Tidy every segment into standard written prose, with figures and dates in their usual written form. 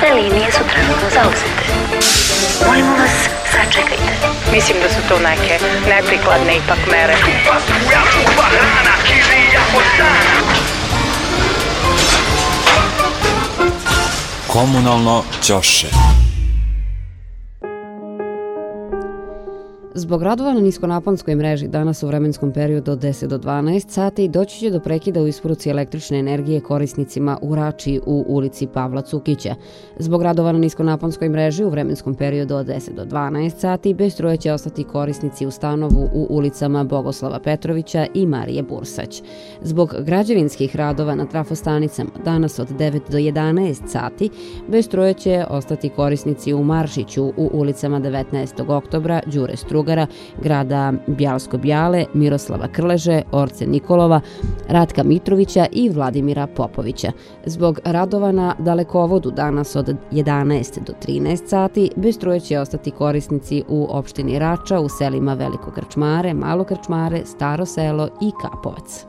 Sve linije su trenutno zauzete. Molimo vas, sačekajte. Mislim da su to neke neprikladne ipak mere. Komunalno ćoše. Zbog radova na niskonaponskoj mreži danas u vremenskom periodu od 10 do 12 sati doći će do prekida u isporuci električne energije korisnicima u Rači u ulici Pavla Cukića. Zbog radova na niskonaponskoj mreži u vremenskom periodu od 10 do 12 sati bez struje će ostati korisnici u Stanovu u ulicama Bogoslava Petrovića i Marije Bursać. Zbog građevinskih radova na trafostanicama danas od 9 do 11 sati bez struje će ostati korisnici u Maršiću u ulicama 19. oktobra, Đure Strugara, grada Bjalsko-Bjale, Miroslava Krleže, Orce Nikolova, Ratka Mitrovića i Vladimira Popovića. Zbog radova na dalekovodu danas od 11 do 13 sati bez struje će ostati korisnici u opštini Rača u selima Veliko Krčmare, Malo Krčmare, Staro selo i Kapovac.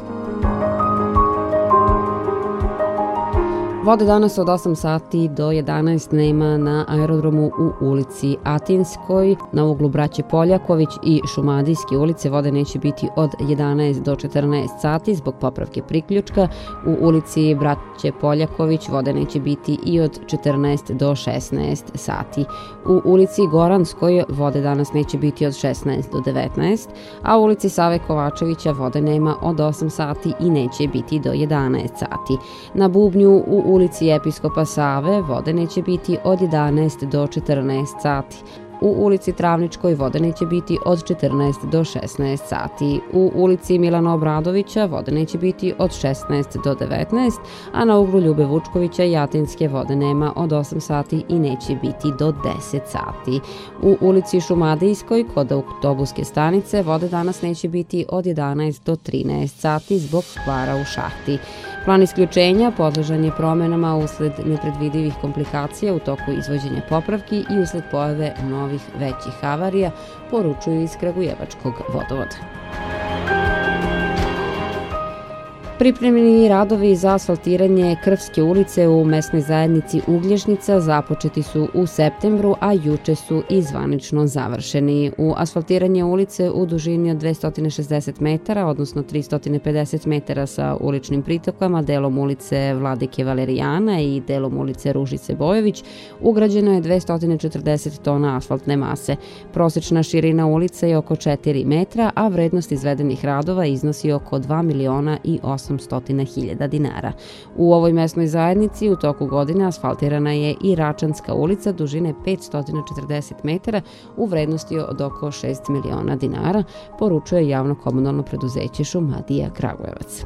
Vode danas od 8 sati do 11 nema na aerodromu u ulici Atinskoj, na uglu Braće Poljaković i Šumadijske ulice. Vode neće biti od 11 do 14 sati zbog popravke priključka. U ulici Braće Poljaković vode neće biti i od 14 do 16 sati. U ulici Goranskoj vode danas neće biti od 16 do 19, a u ulici Save Kovačevića vode nema od 8 sati i neće biti do 11 sati. Na Bubnju u ulici Episkopa Save vode neće biti od 11 do 14 sati. U ulici Travničkoj vode neće biti od 14 do 16 sati. U ulici Milana Obradovića vode neće biti od 16 do 19, a na uglu Ljube Vučkovića i Atinske vode nema od 8 sati i neće biti do 10 sati. U ulici Šumadijskoj kod autobuske stanice vode danas neće biti od 11 do 13 sati zbog kvara u šahti. Plan isključenja podložan je promenama usled nepredvidivih komplikacija u toku izvođenja popravki i usled pojave novih većih havarija, poručuju iz Kragujevačkog vodovoda. Pripremljeni radovi za asfaltiranje Krvske ulice u mesnoj zajednici Uglješnica započeti su u septembru, a juče su i zvanično završeni. U asfaltiranje ulice u dužini od 260 metara, odnosno 350 metara sa uličnim pritokama, delom ulice Vladike Valerijana i delom ulice Ružice Bojović, ugrađeno je 240 tona asfaltne mase. Prosečna širina ulice je oko 4 metra, a vrednost izvedenih radova iznosi oko 2 miliona i 800.000 dinara. U ovoj mesnoj zajednici u toku godine asfaltirana je i Račanska ulica dužine 540 metara u vrednosti od oko 6 miliona dinara, poručuje javno komunalno preduzeće Šumadija Kragujevac.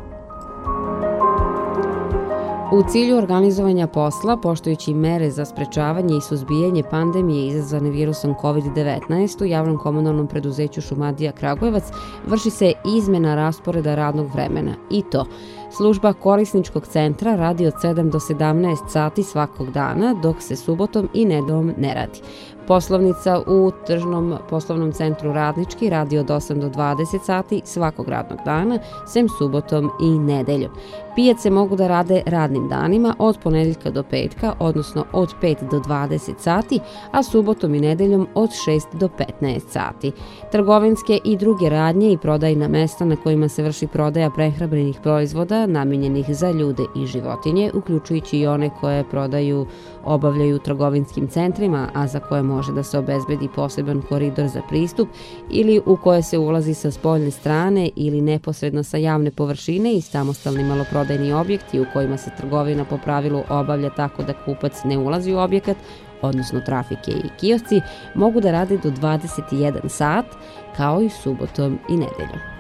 U cilju organizovanja posla, poštujući mere za sprečavanje i suzbijanje pandemije izazvane virusom COVID-19, u javnom komunalnom preduzeću Šumadija Kragujevac vrši se izmena rasporeda radnog vremena i to služba korisničkog centra radi od 7 do 17 sati svakog dana, dok se subotom i nedeljom ne radi. Poslovnica u tržnom poslovnom centru Radnički radi od 8 do 20 sati svakog radnog dana, sem subotom i nedeljom. Pijace mogu da rade radnim danima od ponedeljka do petka, odnosno od 5 do 20 sati, a subotom i nedeljom od 6 do 15 sati. Trgovinske i druge radnje i prodajna mesta na kojima se vrši prodaja prehrambenih proizvoda namijenjenih za ljude i životinje, uključujući i one koje obavljaju u trgovinskim centrima, a za koje može da se obezbedi poseban koridor za pristup ili u koje se ulazi sa spoljne strane ili neposredno sa javne površine i samostalni maloprodajni objekti u kojima se trgovina po pravilu obavlja tako da kupac ne ulazi u objekat, odnosno trafike i kiosci, mogu da rade do 21 sat, kao i subotom i nedeljom.